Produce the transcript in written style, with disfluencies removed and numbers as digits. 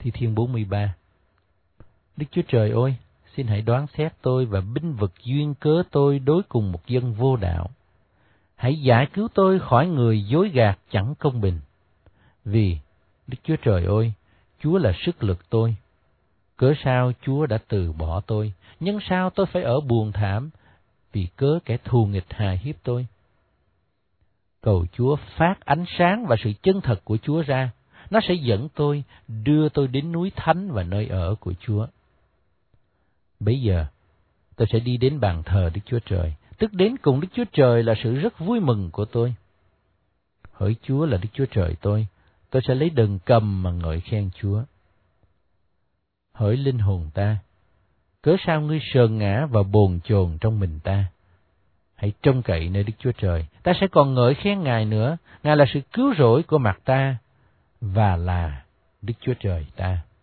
Thi Thiên 43. Đức Chúa Trời ơi, xin hãy đoán xét tôi và binh vực duyên cớ tôi đối cùng một dân vô đạo. Hãy giải cứu tôi khỏi người dối gạt chẳng công bình. Vì, Đức Chúa Trời ơi, Chúa là sức lực tôi. Cớ sao Chúa đã từ bỏ tôi, nhưng sao tôi phải ở buồn thảm, vì cớ kẻ thù nghịch hài hiếp tôi. Cầu Chúa phát ánh sáng và sự chân thật của Chúa ra, nó sẽ dẫn tôi, đưa tôi đến núi thánh và nơi ở của Chúa. Bấy giờ, tôi sẽ đi đến bàn thờ Đức Chúa Trời, tức đến cùng Đức Chúa Trời là sự rất vui mừng của tôi. Hỡi Chúa là Đức Chúa Trời tôi sẽ lấy đờn cầm mà ngợi khen Chúa. Hỡi linh hồn ta, cớ sao ngươi sờn ngã và bồn chồn trong mình ta? Hãy trông cậy nơi Đức Chúa Trời, ta sẽ còn ngợi khen Ngài nữa. Ngài là sự cứu rỗi của mặt ta và là Đức Chúa Trời ta.